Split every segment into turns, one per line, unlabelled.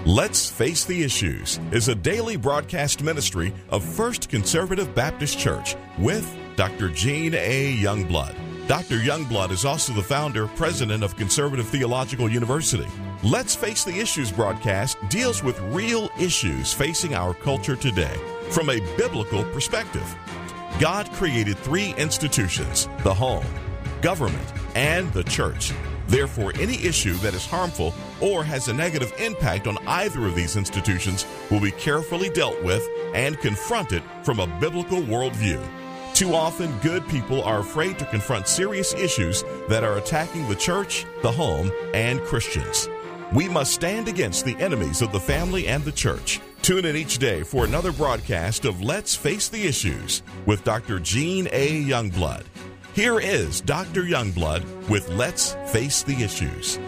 Let's Face the Issues is a daily broadcast ministry of First Conservative Baptist Church with Dr. Gene A. Youngblood. Dr. Youngblood is also the founder, president of Conservative Theological University. Let's Face the Issues broadcast deals with real issues facing our culture today from a biblical perspective. God created three institutions: the home, government, and the church. Therefore, any issue that is harmful or has a negative impact on either of these institutions will be carefully dealt with and confronted from a biblical worldview. Too often, good people are afraid to confront serious issues that are attacking the church, the home, and Christians. We must stand against the enemies of the family and the church. Tune in each day for another broadcast of Let's Face the Issues with Dr. Gene A. Youngblood. Here is Dr. Youngblood with Let's Face the Issues.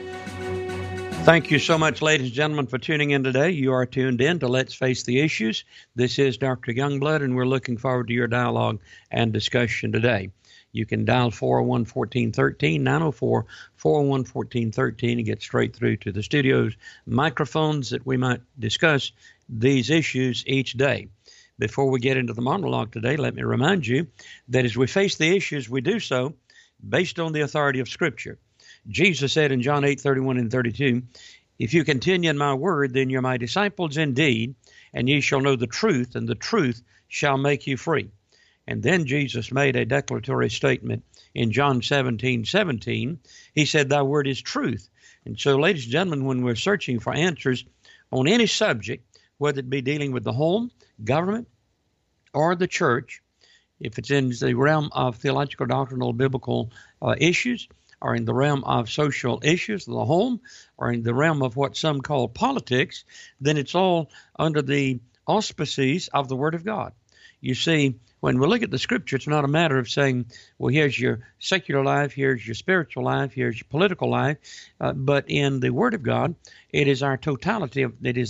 Thank you so much, ladies and gentlemen, for tuning in today. You are tuned in to Let's Face the Issues. This is Dr. Youngblood, and we're looking forward to your dialogue and discussion today. You can dial 401-1413, 904-401-1413, and get straight through to the studio's microphones that we might discuss these issues each day. Before we get into the monologue today, let me remind you that as we face the issues, we do so based on the authority of Scripture. Jesus said in John 8:31 and 32, "If you continue in my word, then you're my disciples indeed, and ye shall know the truth, and the truth shall make you free." And then Jesus made a declaratory statement in John 17:17. He said, "Thy word is truth." And so, ladies and gentlemen, when we're searching for answers on any subject, whether it be dealing with the home, government, or the church, if it's in the realm of theological, doctrinal, biblical issues, or in the realm of social issues, the home, or in the realm of what some call politics, then it's all under the auspices of the Word of God. You see, when we look at the Scripture, it's not a matter of saying, well, here's your secular life, here's your spiritual life, here's your political life, but in the Word of God, it is the totality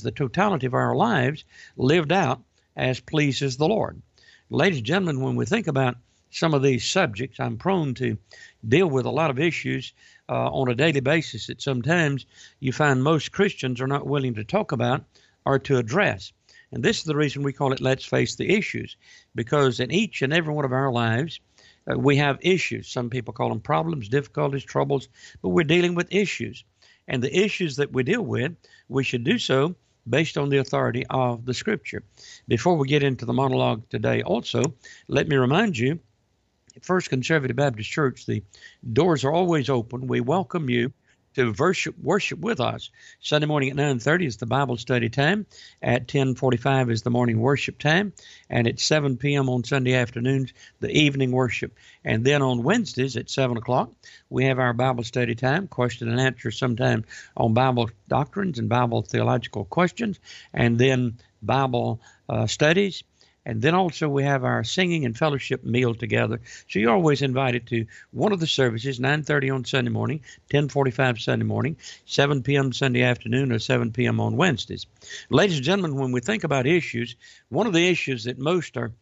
of our lives lived out as pleases the Lord. Ladies and gentlemen, when we think about some of these subjects, I'm prone to deal with a lot of issues on a daily basis that sometimes you find most Christians are not willing to talk about or to address. And this is the reason we call it Let's Face the Issues, because in each and every one of our lives, we have issues. Some people call them problems, difficulties, troubles, but we're dealing with issues. And the issues that we deal with, we should do so based on the authority of the Scripture. Before we get into the monologue today also, let me remind you, at First Conservative Baptist Church, the doors are always open. We welcome you to worship with us. Sunday morning at 9:30 is the Bible study time. At 10:45 is the morning worship time. And at 7 p.m. on Sunday afternoons, the evening worship. And then on Wednesdays at 7 o'clock, we have our Bible study time, question and answer sometime on Bible doctrines and Bible theological questions, and then Bible studies. And then also we have our singing and fellowship meal together. So you're always invited to one of the services, 9:30 on Sunday morning, 10:45 Sunday morning, 7 p.m. Sunday afternoon, or 7 p.m. on Wednesdays. Ladies and gentlemen, when we think about issues, one of the issues that most are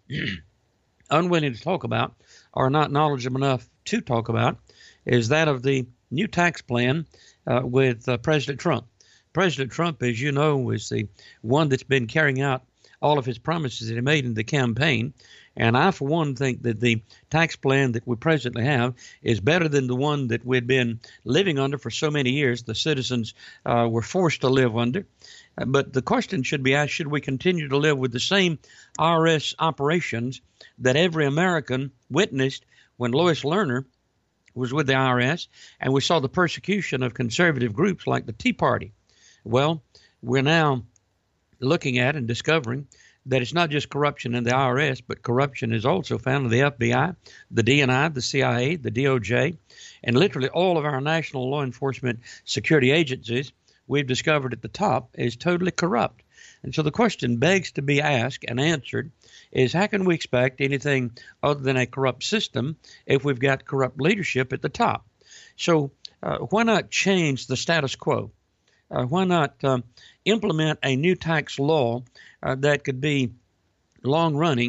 unwilling to talk about or not knowledgeable enough to talk about is that of the new tax plan with President Trump. President Trump, as you know, is the one that's been carrying out all of his promises that he made in the campaign. And I, for one, think that the tax plan that we presently have is better than the one that we've been living under for so many years. The citizens were forced to live under. But the question should be asked, should we continue to live with the same IRS operations that every American witnessed when Lois Lerner was with the IRS, and we saw the persecution of conservative groups like the Tea Party? Well, we're now looking at and discovering that it's not just corruption in the IRS, but corruption is also found in the FBI, the DNI, the CIA, the DOJ, and literally all of our national law enforcement security agencies we've discovered at the top is totally corrupt. And so the question begs to be asked and answered is, how can we expect anything other than a corrupt system if we've got corrupt leadership at the top? So why not change the status quo? Why not implement a new tax law that could be long-running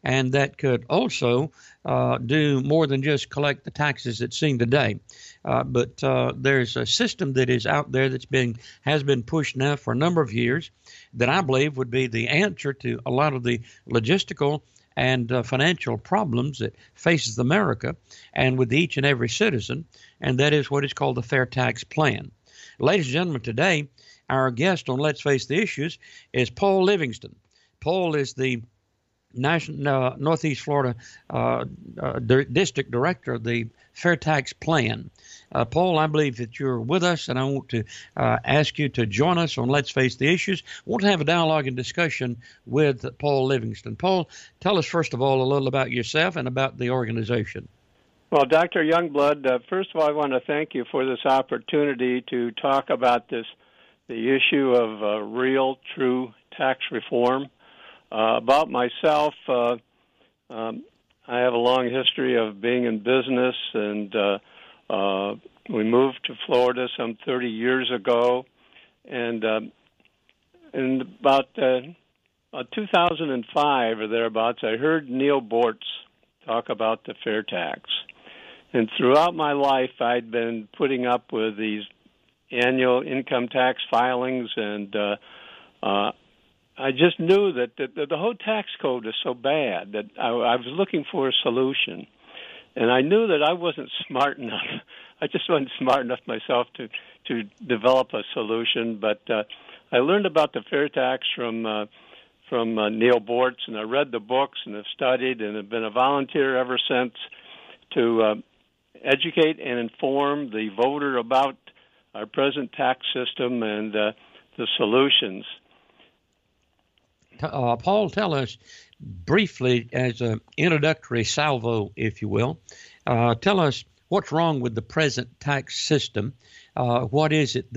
and that could also do more than just collect the taxes that's seen today. But there's a system that is out there has been pushed now for a number of years that I believe would be the answer to a lot of the logistical and financial problems that faces America and with each and every citizen, and that is what is called the Fair Tax Plan. Ladies and gentlemen, today our guest on Let's Face the Issues is Paul Livingston. Paul is the Northeast Florida District Director of the Fair Tax Plan. Paul, I believe that you're with us, and I want to ask you to join us on Let's Face the Issues. I want to have a dialogue and discussion with Paul Livingston. Paul, tell us first of all a little about yourself and about the organization.
Well, Dr. Youngblood, first of all, I want to thank you for this opportunity to talk about the issue of real, true tax reform. About myself, I have a long history of being in business, and we moved to Florida some 30 years ago. And in about 2005 or thereabouts, I heard Neal Boortz talk about the fair tax. And throughout my life, I'd been putting up with these annual income tax filings, and I just knew that the whole tax code is so bad that I was looking for a solution. And I knew that I wasn't smart enough. I just wasn't smart enough myself to develop a solution. But I learned about the fair tax from Neal Boortz, and I read the books and have studied and have been a volunteer ever since to educate and inform the voter about our present tax system and the solutions.
Paul, tell us briefly, as an introductory salvo, if you will, tell us what's wrong with the present tax system. What is it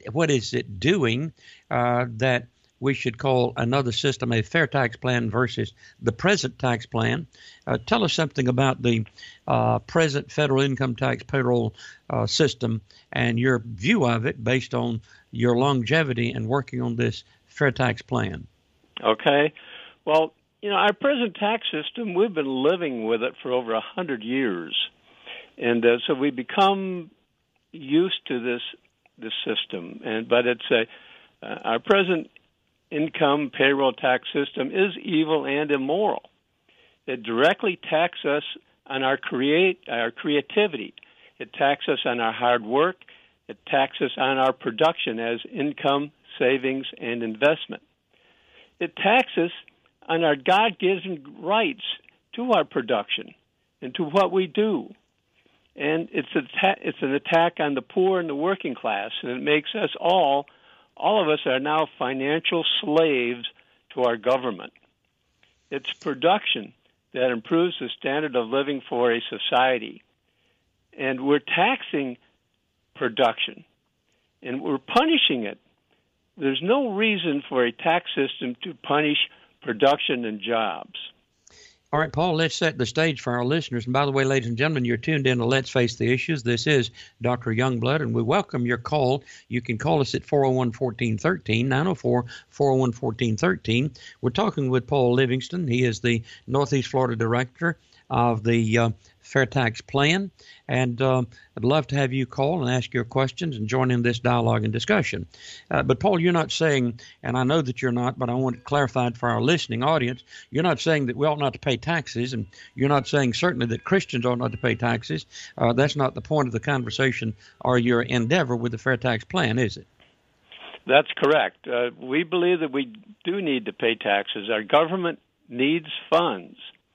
doing that we should call another system a fair tax plan versus the present tax plan? Tell us something about the present federal income tax payroll system and your view of it based on your longevity and working on this fair tax plan.
Okay. Well, our present tax system, we've been living with it for over 100 years. And so we become used to this system. But it's our present income payroll tax system is evil and immoral. It directly taxes us on our creativity. It taxes us on our hard work. It taxes us on our production as income, savings, and investment. It taxes on our God-given rights to our production and to what we do. And it's an attack on the poor and the working class, and it makes us all of us are now financial slaves to our government. It's production that improves the standard of living for a society. And we're taxing production, and we're punishing it. There's no reason for a tax system to punish production and jobs.
All right, Paul, let's set the stage for our listeners. And by the way, ladies and gentlemen, you're tuned in to Let's Face the Issues. This is Dr. Youngblood, and we welcome your call. You can call us at 401-1413, 904-401-1413. We're talking with Paul Livingston. He is the Northeast Florida Director of the Fair Tax Plan, and I'd love to have you call and ask your questions and join in this dialogue and discussion. But Paul, you're not saying, and I know that you're not, but I want it clarified for our listening audience, you're not saying that we ought not to pay taxes, and you're not saying certainly that Christians ought not to pay taxes. That's not the point of the conversation or your endeavor with the Fair Tax Plan, is it?
That's correct. We believe that we do need to pay taxes. Our government needs funds.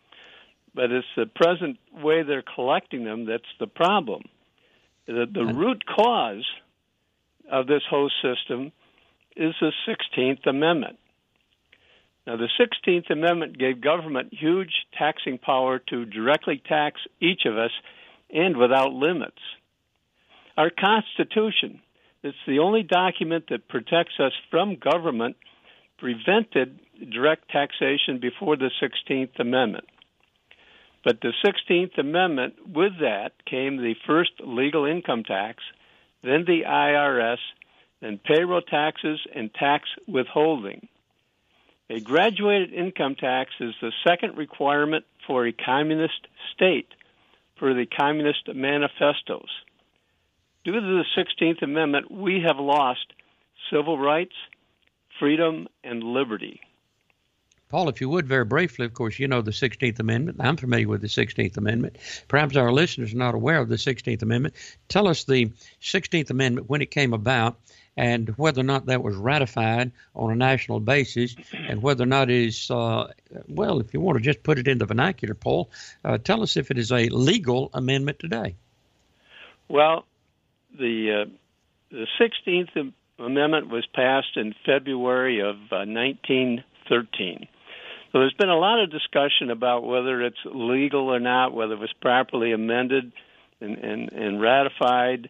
But it's the present way they're collecting them that's the problem. The root cause of this whole system is the 16th Amendment. Now, the 16th Amendment gave government huge taxing power to directly tax each of us and without limits. Our Constitution, it's the only document that protects us from government, prevented direct taxation before the 16th Amendment. But the 16th Amendment, with that came the first legal income tax, then the IRS, then payroll taxes and tax withholding. A graduated income tax is the second requirement for a communist state per the Communist Manifestos. Due to the 16th Amendment, we have lost civil rights, freedom, and liberty.
Paul, if you would, very briefly, of course, you know the 16th Amendment. I'm familiar with the 16th Amendment. Perhaps our listeners are not aware of the 16th Amendment. Tell us the 16th Amendment, when it came about, and whether or not that was ratified on a national basis, and whether or not it is, well, if you want to just put it in the vernacular, Paul, tell us if it is a legal amendment today.
Well, the 16th Amendment was passed in February of 1913. So there's been a lot of discussion about whether it's legal or not, whether it was properly amended and ratified.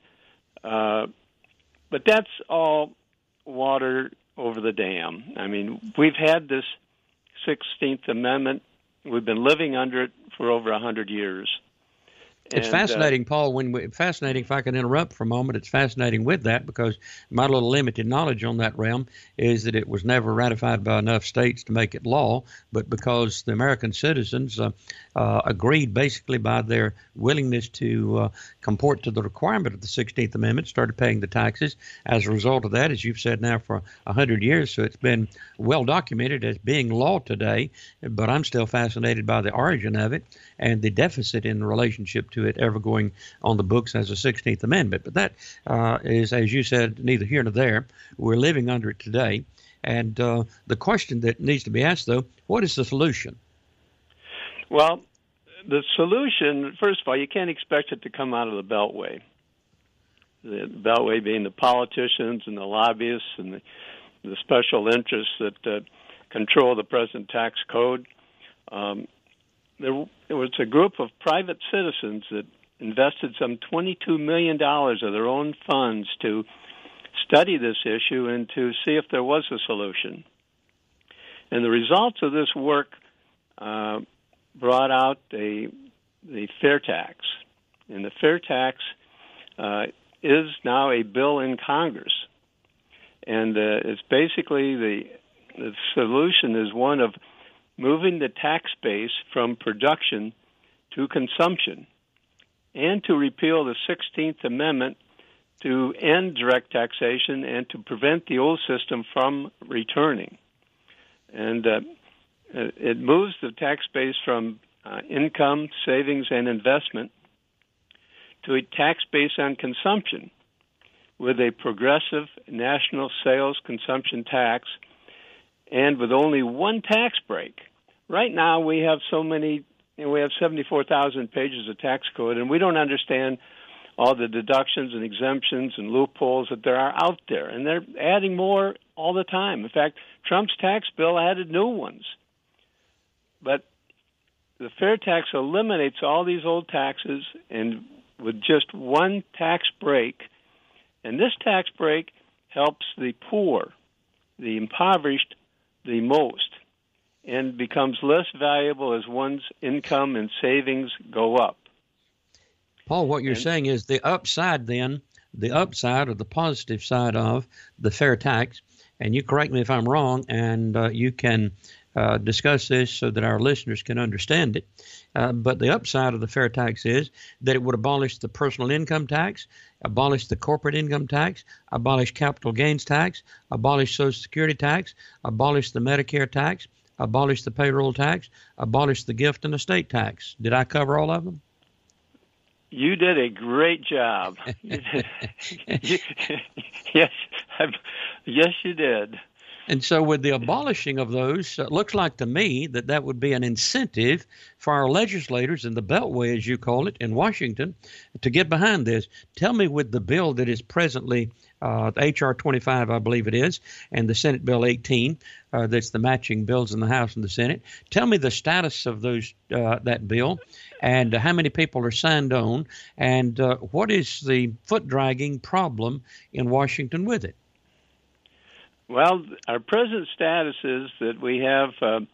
But that's all water over the dam. I mean, we've had this 16th Amendment. We've been living under it for over 100 years.
It's fascinating, Paul. Fascinating. If I can interrupt for a moment, it's fascinating with that because my little limited knowledge on that realm is that it was never ratified by enough states to make it law, but because the American citizens agreed basically by their willingness to comport to the requirement of the 16th Amendment, started paying the taxes. As a result of that, as you've said now for 100 years, so it's been well documented as being law today. But I'm still fascinated by the origin of it and the deficit in relationship to it ever going on the books as a 16th Amendment. But that is, as you said, neither here nor there. We're living under it today. And the question that needs to be asked, though, what is the solution?
Well, the solution, first of all, you can't expect it to come out of the Beltway. The Beltway being the politicians and the lobbyists and the special interests that control the present tax code. There was a group of private citizens that invested some $22 million of their own funds to study this issue and to see if there was a solution. And the results of this work brought out the fair tax. And the fair tax is now a bill in Congress. And it's basically the solution is one of moving the tax base from production to consumption, and to repeal the 16th Amendment to end direct taxation and to prevent the old system from returning. And it moves the tax base from income, savings, and investment to a tax base on consumption with a progressive national sales consumption tax and with only one tax break. Right now we have so many, we have 74,000 pages of tax code, and we don't understand all the deductions and exemptions and loopholes that there are out there. And they're adding more all the time. In fact, Trump's tax bill added new ones. But the fair tax eliminates all these old taxes and with just one tax break. And this tax break helps the poor, the impoverished, the most, and becomes less valuable as one's income and savings go up.
Paul, what you're saying is the upside then, the upside or the positive side of the fair tax, and you correct me if I'm wrong, and you can discuss this so that our listeners can understand it. But the upside of the fair tax is that it would abolish the personal income tax, abolish the corporate income tax, abolish capital gains tax, abolish Social Security tax, abolish the Medicare tax, abolish the payroll tax, abolish the gift and estate tax. Did I cover all of them?
You did a great job. Yes, you did.
And so with the abolishing of those, it looks like to me that would be an incentive for our legislators in the Beltway, as you call it, in Washington, to get behind this. Tell me, with the bill that is presently H.R. 25, I believe it is, and the Senate Bill 18, that's the matching bills in the House and the Senate. Tell me the status of those that bill and how many people are signed on, and what is the foot-dragging problem in Washington with it?
Well, our present status is that we have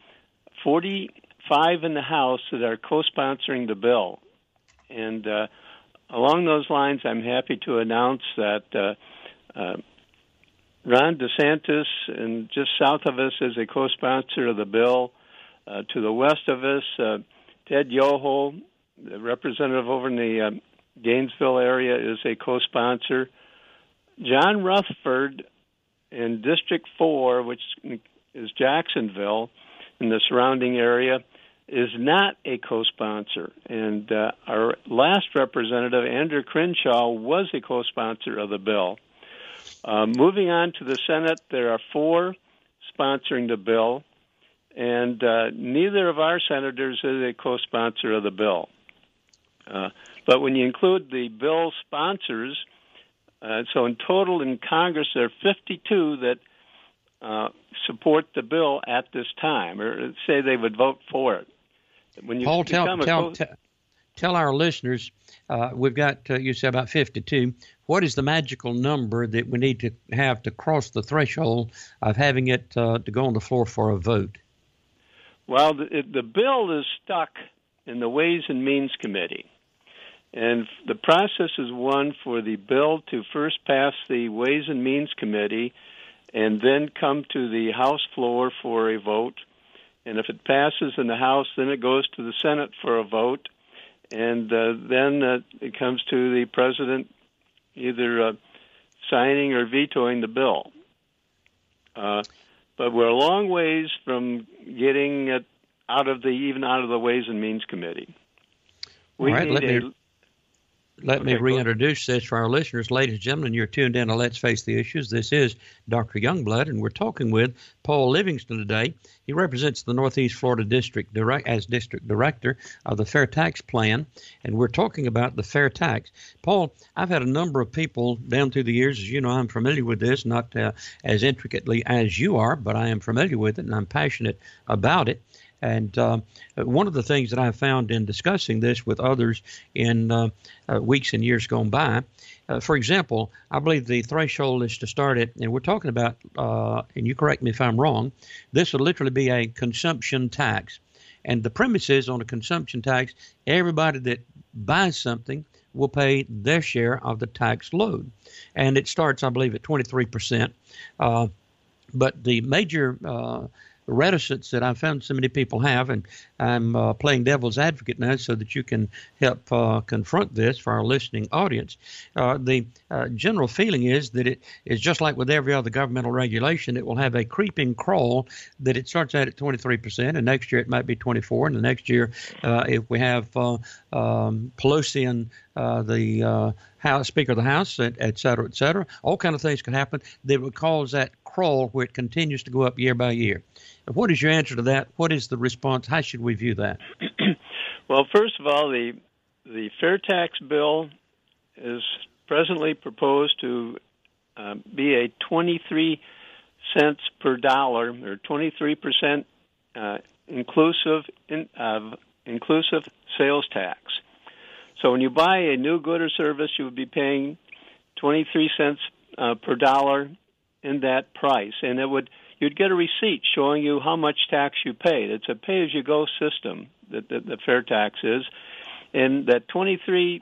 45 in the House that are co-sponsoring the bill. And along those lines, I'm happy to announce that Ron DeSantis, and just south of us, is a co-sponsor of the bill. To the west of us, Ted Yoho, the representative over in the Gainesville area, is a co-sponsor. John Rutherford in District 4, which is Jacksonville, in the surrounding area, is not a co-sponsor. And our last representative, Andrew Crenshaw, was a co-sponsor of the bill. Moving on to the Senate, there are 4 sponsoring the bill, and neither of our senators is a co-sponsor of the bill. But when you include the bill sponsors, so in total in Congress there are 52 that support the bill at this time, or say they would vote for it. When you
Paul, tell our listeners, we've got, you said about 52. What is the magical number that we need to have to cross the threshold of having it to go on the floor for a vote?
Well, the bill is stuck in the Ways and Means Committee. And the process is one for the bill to first pass the Ways and Means Committee and then come to the House floor for a vote. And if it passes in the House, then it goes to the Senate for a vote. And then it comes to the president either signing or vetoing the bill. But we're a long ways from getting it out of the Ways and Means Committee.
All right, let me reintroduce this for our listeners. Ladies and gentlemen, you're tuned in to Let's Face the Issues. This is Dr. Youngblood, and we're talking with Paul Livingston today. He represents the Northeast Florida District as District Director of the Fair Tax Plan, and we're talking about the fair tax. Paul, I've had a number of people down through the years. As you know, I'm familiar with this, not as intricately as you are, but I am familiar with it, and I'm passionate about it. And one of the things that I've found in discussing this with others in weeks and years gone by, for example, I believe the threshold is to start at, and we're talking about, and you correct me if I'm wrong, this would literally be a consumption tax. And the premise is on a consumption tax, everybody that buys something will pay their share of the tax load. And it starts, I believe, at 23%. But the major reticence that I've found so many people have, and I'm playing devil's advocate now so that you can help confront this for our listening audience. The general feeling is that it is just like with every other governmental regulation, it will have a creeping crawl that it starts out at 23%, and next year it might be 24%, and the next year if we have Pelosi and the Speaker of the House, et cetera, all kind of things can happen that would cause that crawl where it continues to go up year by year. What is your answer to that? What is the response? How should we view that?
Well, first of all, the fair tax bill is presently proposed to be a 23 cents per dollar, or 23% inclusive sales tax. So when you buy a new good or service, you would be paying 23 cents per dollar in that price, and you'd get a receipt showing you how much tax you paid. It's a pay-as-you-go system that the fair tax is, and that 23%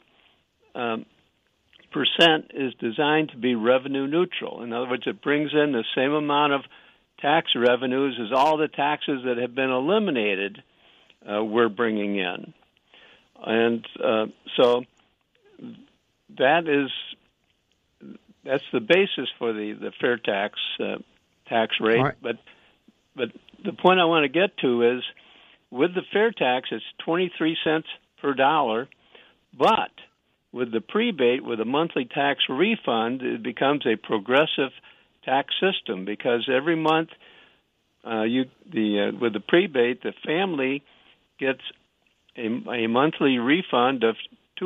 is designed to be revenue neutral. In other words, it brings in the same amount of tax revenues as all the taxes that have been eliminated we're bringing in. And so that's the basis for the fair tax rate. Right. But the point I want to get to is, with the fair tax, it's 23 cents per dollar, but with the prebate, with a monthly tax refund, it becomes a progressive tax system, because every month with the prebate, the family gets a monthly refund of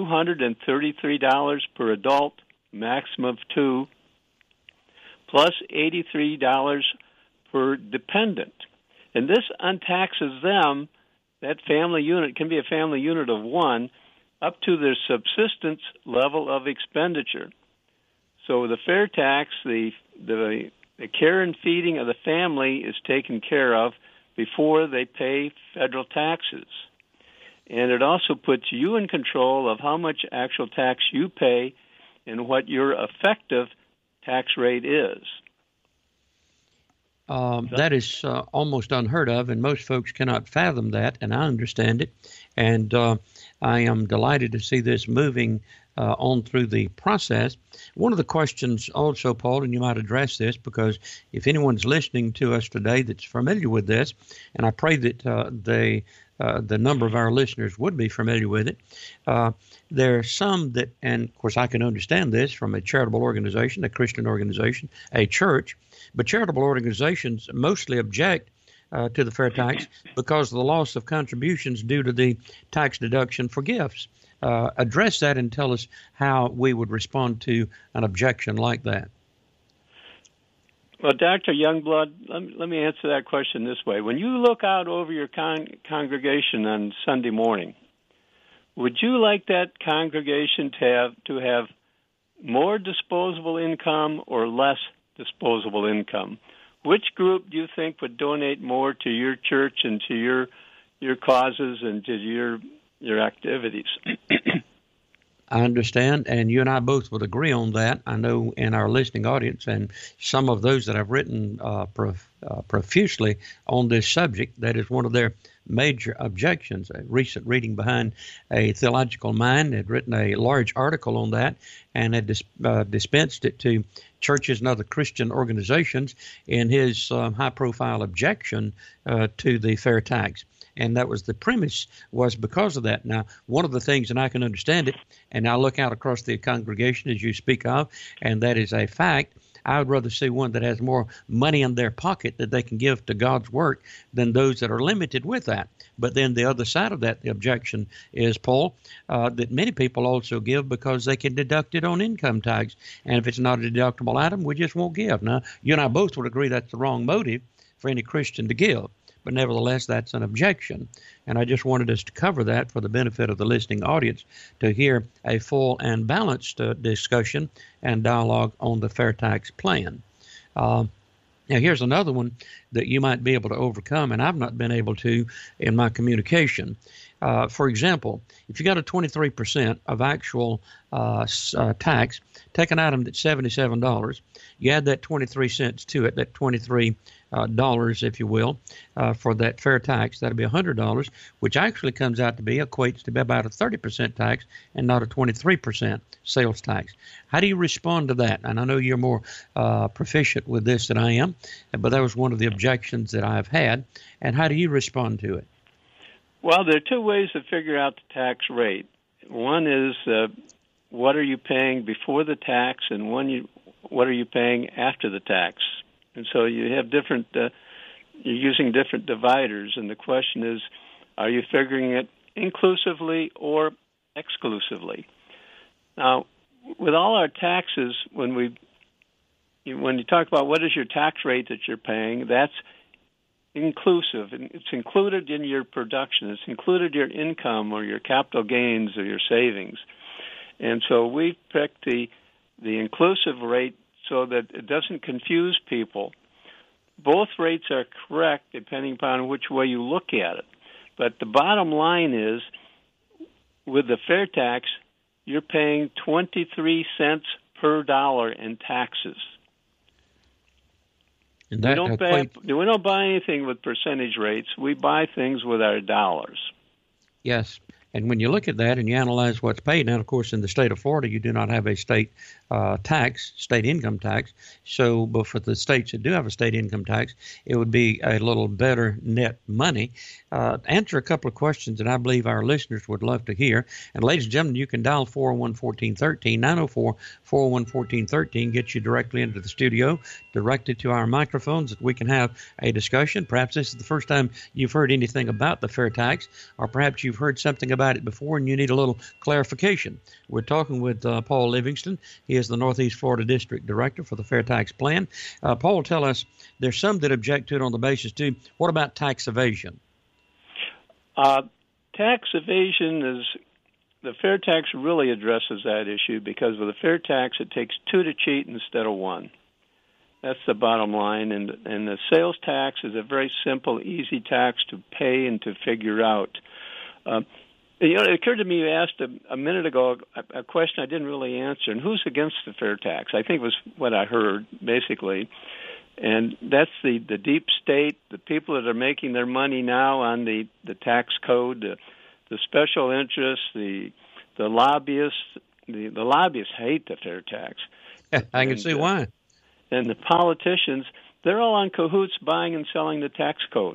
$233 per adult, maximum of 2, plus $83 per dependent. And this untaxes them, that family unit can be a family unit of 1, up to their subsistence level of expenditure. So the fair tax, the care and feeding of the family is taken care of before they pay federal taxes. And it also puts you in control of how much actual tax you pay and what your effective tax rate is.
That is almost unheard of, and most folks cannot fathom that, and I understand it. And I am delighted to see this moving on through the process. One of the questions also, Paul, and you might address this, because if anyone's listening to us today that's familiar with this, and I pray that the number of our listeners would be familiar with it, there are some that, and of course I can understand this from a charitable organization, a Christian organization, a church, but charitable organizations mostly object to the fair tax because of the loss of contributions due to the tax deduction for gifts. Address that and tell us how we would respond to an objection like that.
Well, Dr. Youngblood, let me answer that question this way. When you look out over your congregation on Sunday morning, would you like that congregation to have more disposable income or less disposable income? Which group do you think would donate more to your church and to your causes and to your activities?
I understand, and you and I both would agree on that. I know in our listening audience and some of those that have written profusely on this subject, that is one of their major objections. A recent reading behind a theological mind had written a large article on that and had dispensed it to churches and other Christian organizations in his high-profile objection to the fair tax. And that was the premise, was because of that. Now, one of the things, and I can understand it, and I look out across the congregation as you speak of, and that is a fact, I would rather see one that has more money in their pocket that they can give to God's work than those that are limited with that. But then the other side of that, the objection is, Paul, that many people also give because they can deduct it on income tax. And if it's not a deductible item, we just won't give. Now, you and I both would agree that's the wrong motive for any Christian to give. But nevertheless, that's an objection. And I just wanted us to cover that for the benefit of the listening audience to hear a full and balanced discussion and dialogue on the fair tax plan. Now, here's another one that you might be able to overcome, and I've not been able to in my communication. For example, if you got a 23% of actual tax, take an item that's $77, you add that 23 cents to it, that $23, if you will, for that fair tax, that'll be $100, which actually comes out to be, equates to be about a 30% tax and not a 23% sales tax. How do you respond to that? And I know you're more proficient with this than I am, but that was one of the objections that I've had. And how do you respond to it?
Well, there are two ways to figure out the tax rate. One is what are you paying before the tax, and what are you paying after the tax? And so you have different, you're using different dividers, and the question is, are you figuring it inclusively or exclusively? Now, with all our taxes, when you talk about what is your tax rate that you're paying, that's inclusive, and it's included in your production. It's included your income or your capital gains or your savings. And so we picked the inclusive rate so that it doesn't confuse people. Both rates are correct depending upon which way you look at it. But the bottom line is, with the fair tax, you're paying 23 cents per dollar in taxes.
And
we don't buy anything with percentage rates. We buy things with our dollars.
Yes. And when you look at that and you analyze what's paid, now, of course, in the state of Florida, you do not have a state tax, state income tax. So, but for the states that do have a state income tax, it would be a little better net money. Answer a couple of questions that I believe our listeners would love to hear. And ladies and gentlemen, you can dial 401-1413, 904-401-1413, get you directly into the studio, directed to our microphones that we can have a discussion. Perhaps this is the first time you've heard anything about the fair tax, or perhaps you've heard something about it before and you need a little clarification. We're talking with Paul Livingston. He is the Northeast Florida District Director for the Fair Tax Plan. Paul, tell us, there's some that object to it on the basis, too. What about tax evasion?
Tax evasion is, the fair tax really addresses that issue, because with the fair tax, it takes two to cheat instead of one. That's the bottom line. And the sales tax is a very simple, easy tax to pay and to figure out. It occurred to me, you asked a minute ago a question I didn't really answer, and who's against the fair tax? I think was what I heard, basically. And that's the deep state, the people that are making their money now on the tax code, the special interests, the lobbyists. The lobbyists hate the fair tax.
I can see why.
And the politicians, they're all on cahoots buying and selling the tax code.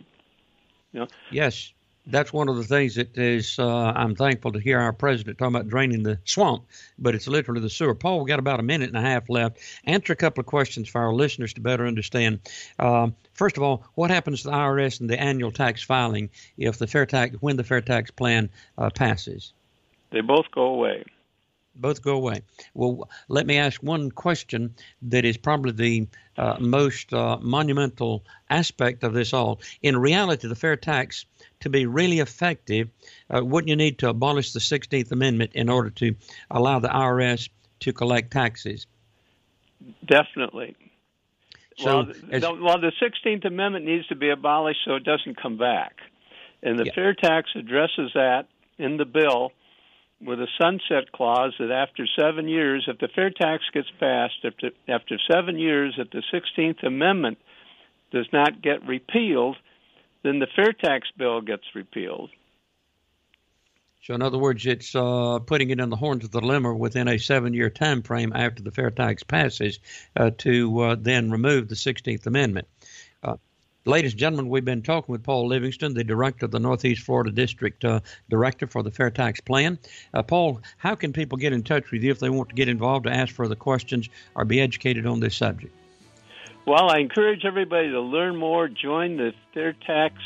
Yes, that's one of the things that is, I'm thankful to hear our president talking about draining the swamp, but it's literally the sewer. Paul, we've got about a minute and a half left. Answer a couple of questions for our listeners to better understand. First of all, what happens to the IRS and the annual tax filing when the fair tax plan passes?
They both go away.
Both go away. Well, let me ask one question that is probably the most monumental aspect of this all. In reality, the fair tax, to be really effective, wouldn't you need to abolish the 16th Amendment in order to allow the IRS to collect taxes?
Definitely.
So,
the 16th Amendment needs to be abolished so it doesn't come back. And the fair tax addresses that in the bill with a sunset clause that after 7 years, if the fair tax gets passed, after 7 years, if the 16th Amendment does not get repealed, then the fair tax bill gets repealed.
So in other words, it's putting it in the horns of the dilemma within a 7-year time frame after the fair tax passes to then remove the 16th Amendment. Ladies and gentlemen, we've been talking with Paul Livingston, the director of the Northeast Florida District Director for the Fair Tax Plan. Paul, how can people get in touch with you if they want to get involved, to ask further questions, or be educated on this subject?
Well, I encourage everybody to learn more, join the Fair Tax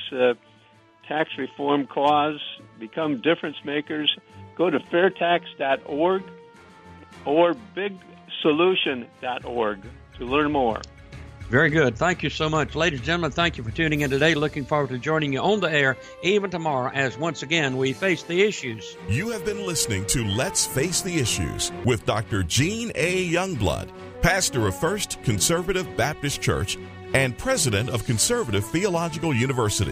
Reform cause, become difference makers. Go to fairtax.org or bigsolution.org to learn more.
Very good. Thank you so much. Ladies and gentlemen, thank you for tuning in today. Looking forward to joining you on the air even tomorrow as once again we face the issues.
You have been listening to Let's Face the Issues with Dr. Gene A. Youngblood, pastor of First Conservative Baptist Church and president of Conservative Theological University,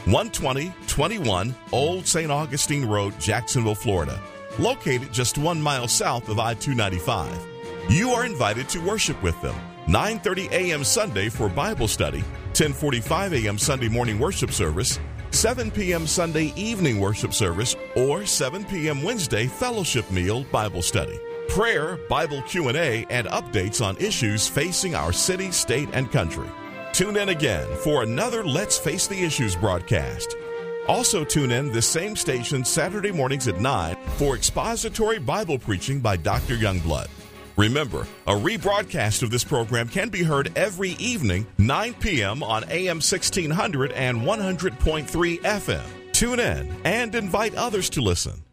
12021 Old St. Augustine Road, Jacksonville, Florida, located just 1 mile south of I-295. You are invited to worship with them 9:30 a.m. Sunday for Bible study, 10:45 a.m. Sunday morning worship service, 7 p.m. Sunday evening worship service, or 7 p.m. Wednesday fellowship meal Bible study, prayer, Bible Q&A, and updates on issues facing our city, state, and country. Tune in again for another Let's Face the Issues broadcast. Also tune in this same station Saturday mornings at 9 for expository Bible preaching by Dr. Youngblood. Remember, a rebroadcast of this program can be heard every evening, 9 p.m. on AM 1600 and 100.3 FM. Tune in and invite others to listen.